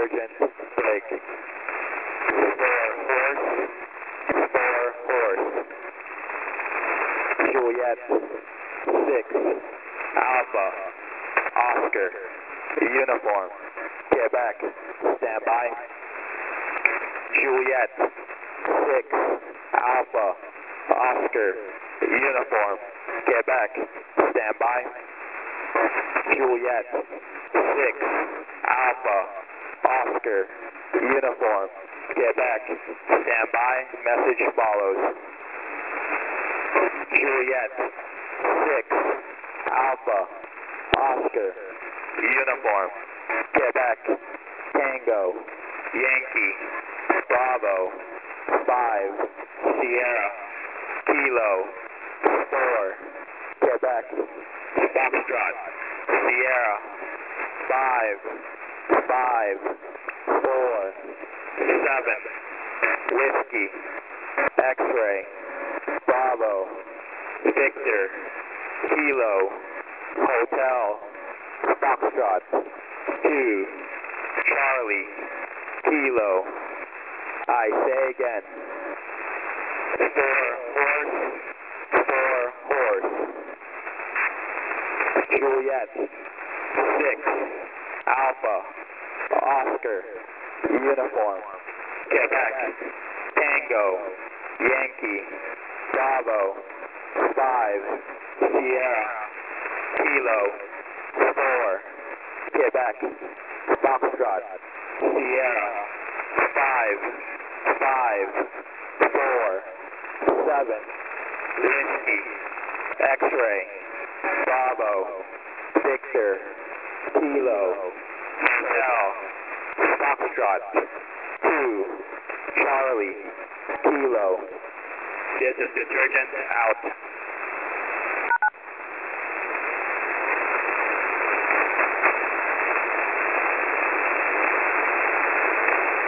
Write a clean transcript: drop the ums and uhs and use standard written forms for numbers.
detergent, braking. 4 horse. Juliet, 6, Alpha, Oscar, uniform, Quebec, stand by. Juliet, 6, Alpha, Oscar, uniform, Quebec, stand by. Juliet, 6, Alpha, Oscar, uniform, Quebec, stand by, message follows. Juliet, 6, Alpha, Oscar, uniform, Quebec, Tango, Yankee, Bravo, 5, Sierra, Kilo, 4, Quebec, Foxtrot, Sierra, 5, 4, 7, Whiskey, X-ray, Bravo, Victor, Kilo, Hotel, Foxtrot, 2, Charlie, Kilo, I say again, 4 horse, Juliet, 6, Alpha, Oscar, uniform, Quebec, Tango, Yankee, Bravo, 5, Sierra, Kilo, 4, Quebec, Foxtrot, Sierra, 5, 4, 7, Whiskey, X-ray, Bravo, Victor, Kilo, Hotel, Foxtrot, 2, Charlie, Kilo. This is detergent out.